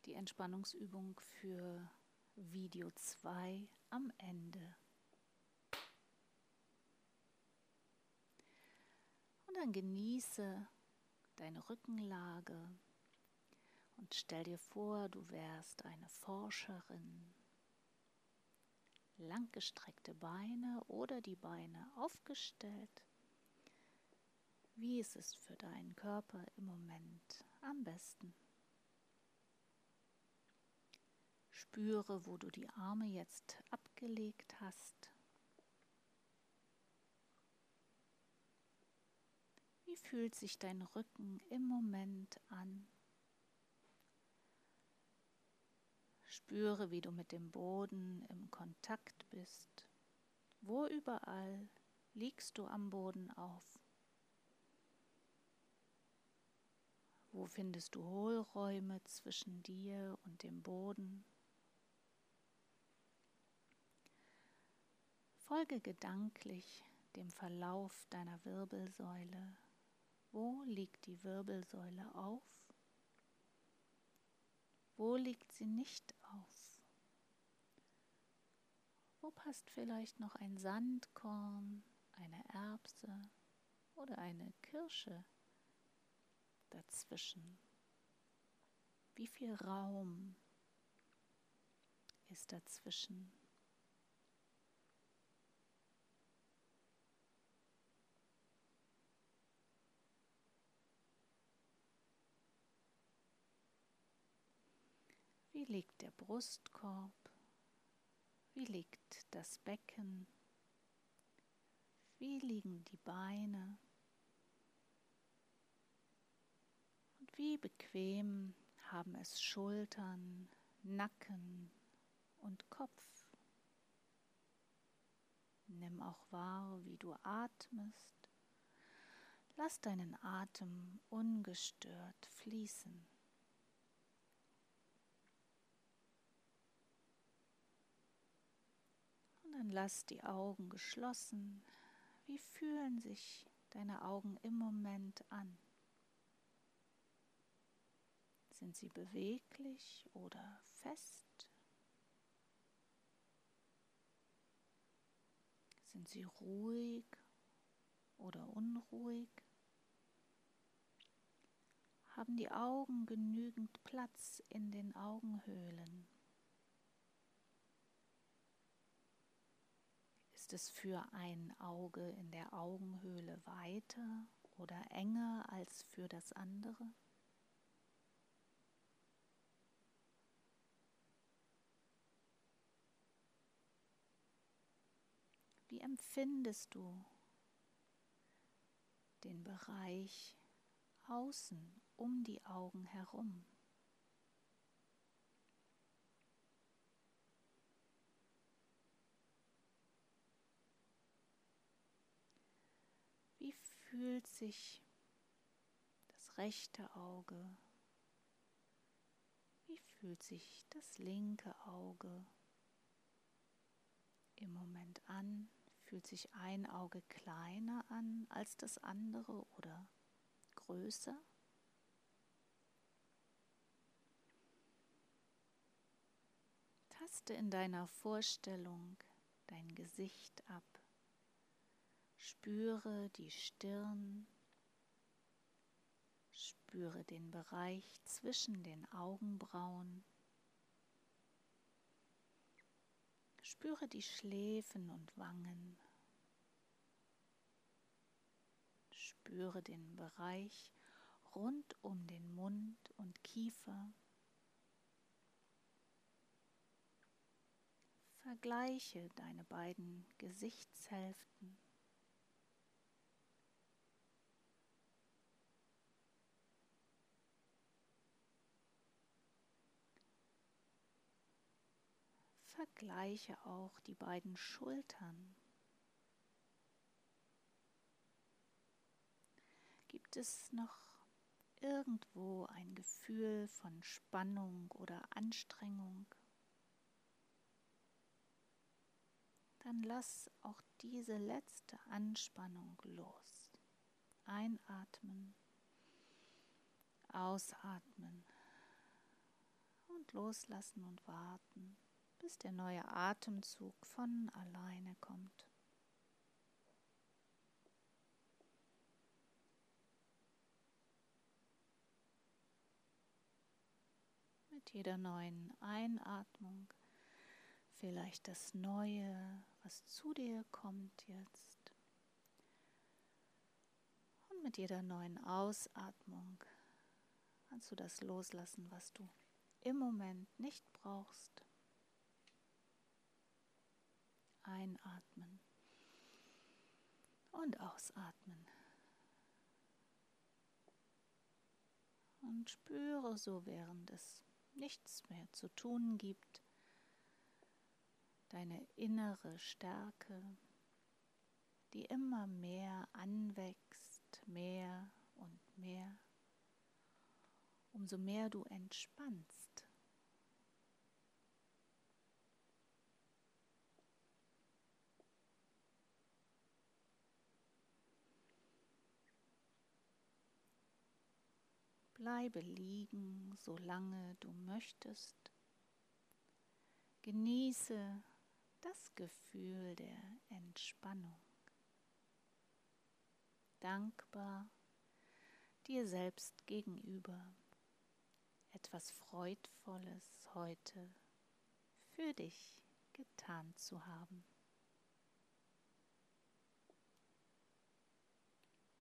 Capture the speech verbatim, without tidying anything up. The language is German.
die Entspannungsübung für Video zwei am Ende. Und dann genieße deine Rückenlage und stell dir vor, du wärst eine Forscherin. Langgestreckte Beine oder die Beine aufgestellt. Wie ist es für deinen Körper im Moment am besten? Spüre, wo du die Arme jetzt abgelegt hast. Wie fühlt sich dein Rücken im Moment an? Spüre, wie du mit dem Boden im Kontakt bist. Wo überall liegst du am Boden auf? Wo findest du Hohlräume zwischen dir und dem Boden? Folge gedanklich dem Verlauf deiner Wirbelsäule. Wo liegt die Wirbelsäule auf? Wo liegt sie nicht auf? Wo passt vielleicht noch ein Sandkorn, eine Erbse oder eine Kirsche dazwischen? Wie viel Raum ist dazwischen? Wie liegt der Brustkorb? Wie liegt das Becken? Wie liegen die Beine? Und wie bequem haben es Schultern, Nacken und Kopf? Nimm auch wahr, wie du atmest. Lass deinen Atem ungestört fließen. Und dann lass die Augen geschlossen. Wie fühlen sich deine Augen im Moment an? Sind sie beweglich oder fest? Sind sie ruhig oder unruhig? Haben die Augen genügend Platz in den Augenhöhlen? Ist es für ein Auge in der Augenhöhle weiter oder enger als für das andere? Wie empfindest du den Bereich außen um die Augen herum? Wie fühlt sich das rechte Auge? Wie fühlt sich das linke Auge im Moment an? Fühlt sich ein Auge kleiner an als das andere oder größer? Taste in deiner Vorstellung dein Gesicht ab. Spüre die Stirn. Spüre den Bereich zwischen den Augenbrauen. Spüre die Schläfen und Wangen. Spüre den Bereich rund um den Mund und Kiefer. Vergleiche deine beiden Gesichtshälften. Vergleiche auch die beiden Schultern. Gibt es noch irgendwo ein Gefühl von Spannung oder Anstrengung? Dann lass auch diese letzte Anspannung los. Einatmen, ausatmen und und loslassen und warten, bis der neue Atemzug von alleine kommt. Mit jeder neuen Einatmung vielleicht das Neue, was zu dir kommt jetzt. Und mit jeder neuen Ausatmung kannst du das loslassen, was du im Moment nicht brauchst. Einatmen und ausatmen. Und spüre so, während es nichts mehr zu tun gibt, deine innere Stärke, die immer mehr anwächst, mehr und mehr, umso mehr du entspannst. Bleibe liegen, solange du möchtest. Genieße das Gefühl der Entspannung. Dankbar dir selbst gegenüber, etwas Freudvolles heute für dich getan zu haben.